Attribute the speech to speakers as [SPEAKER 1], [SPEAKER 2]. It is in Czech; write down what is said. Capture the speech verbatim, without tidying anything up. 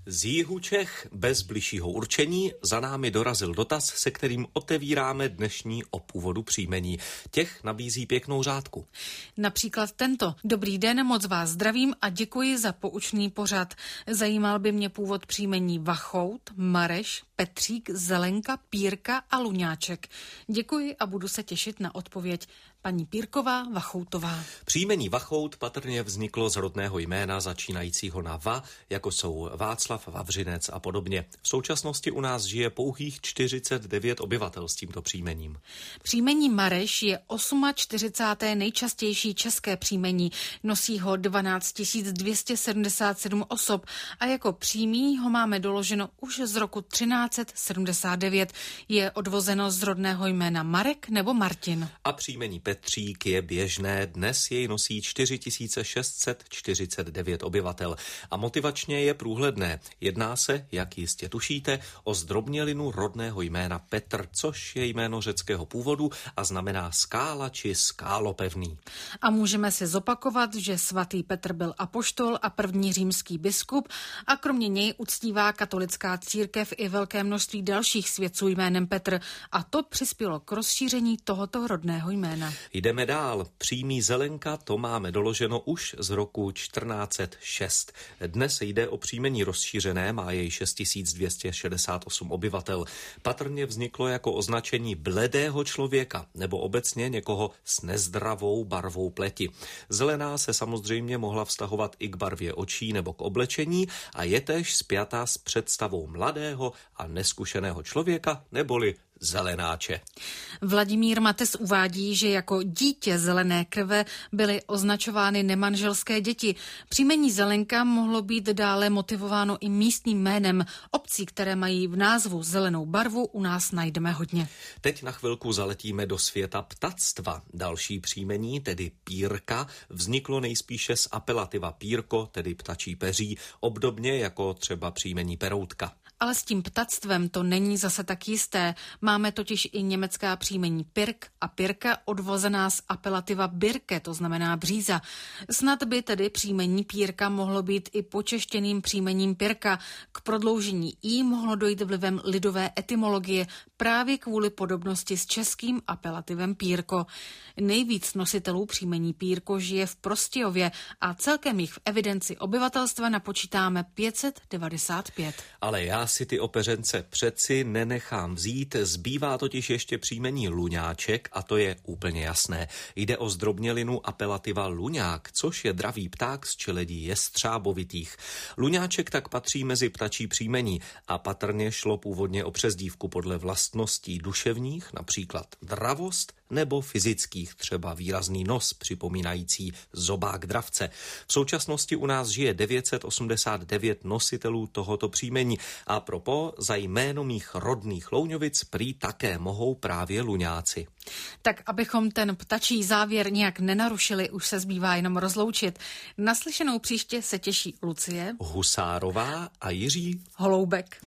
[SPEAKER 1] Z jihu Čech bez bližšího určení za námi dorazil dotaz, se kterým otevíráme dnešní O původu příjmení. Těch nabízí pěknou řádku.
[SPEAKER 2] Například tento. Dobrý den, moc vás zdravím a děkuji za poučný pořad. Zajímal by mě původ příjmení Vachout, Mareš, Petřík, Zelenka, Pírka a Luňáček. Děkuji a budu se těšit na odpověď. Paní Pírková Vachoutová.
[SPEAKER 1] Příjmení Vachout patrně vzniklo z rodného jména začínajícího na Va, jako jsou Václav, Vavřinec a podobně. V současnosti u nás žije pouhých čtyřicet devět obyvatel s tímto příjmením.
[SPEAKER 2] Příjmení Mareš je čtyřicáté osmé nejčastější české příjmení. Nosí ho dvanáct tisíc dvě stě sedmdesát sedm osob a jako přímý ho máme doloženo už z roku třináct set sedmdesát devět. Je odvozeno z rodného jména Marek nebo Martin.
[SPEAKER 1] A příjmení Petřík je běžné, dnes jej nosí čtyři tisíce šest set čtyřicet devět obyvatel a motivačně je průhledné. Jedná se, jak jistě tušíte, o zdrobnělinu rodného jména Petr, což je jméno řeckého původu a znamená skála či skálopevný.
[SPEAKER 2] A můžeme si zopakovat, že svatý Petr byl apoštol a první římský biskup a kromě něj uctívá katolická církev i velké množství dalších svědců jménem Petr a to přispělo k rozšíření tohoto rodného jména.
[SPEAKER 1] Jdeme dál. Příjmí Zelenka to máme doloženo už z roku čtrnáct set šest. Dnes jde o příjmení rozšířené, má jej šest tisíc dvě stě šedesát osm obyvatel. Patrně vzniklo jako označení bledého člověka nebo obecně někoho s nezdravou barvou pleti. Zelená se samozřejmě mohla vztahovat i k barvě očí nebo k oblečení a je též spjatá s představou mladého a neskušeného člověka neboli zelenáče.
[SPEAKER 2] Vladimír Mates uvádí, že jako dítě zelené krve byly označovány nemanželské děti. Příjmení Zelenka mohlo být dále motivováno i místním jménem. Obcí, které mají v názvu zelenou barvu, u nás najdeme hodně.
[SPEAKER 1] Teď na chvilku zaletíme do světa ptactva. Další příjmení, tedy Pírka, vzniklo nejspíše z apelativa Pírko, tedy ptačí peří, obdobně jako třeba příjmení Peroutka.
[SPEAKER 2] Ale s tím ptactvem to není zase tak jisté. Máme totiž i německá příjmení Pirk a Pirka odvozená z apelativa Birke, to znamená bříza. Snad by tedy příjmení Pírka mohlo být i počeštěným příjmením Pirka. K prodloužení i mohlo dojít vlivem lidové etymologie právě kvůli podobnosti s českým apelativem Pírko. Nejvíc nositelů příjmení Pírko žije v Prostějově a celkem jich v evidenci obyvatelstva napočítáme pět set devadesát pět.
[SPEAKER 1] Ale já si ty opeřence přeci nenechám vzít, zbývá totiž ještě příjmení Luňáček a to je úplně jasné. Jde o zdrobnělinu apelativa luňák, což je dravý pták z čeledí jestřábovitých. Luňáček tak patří mezi ptačí příjmení a patrně šlo původně o přezdívku podle vlastností duševních, například dravost, nebo fyzických, třeba výrazný nos, připomínající zobák dravce. V současnosti u nás žije devět set osmdesát devět nositelů tohoto příjmení a propo za jméno mých rodných Louňovic prý také mohou právě Luňáci.
[SPEAKER 2] Tak abychom ten ptačí závěr nějak nenarušili, už se zbývá jenom rozloučit. Naslyšenou příště se těší Lucie
[SPEAKER 1] Husárová a Jiří
[SPEAKER 2] Holoubek.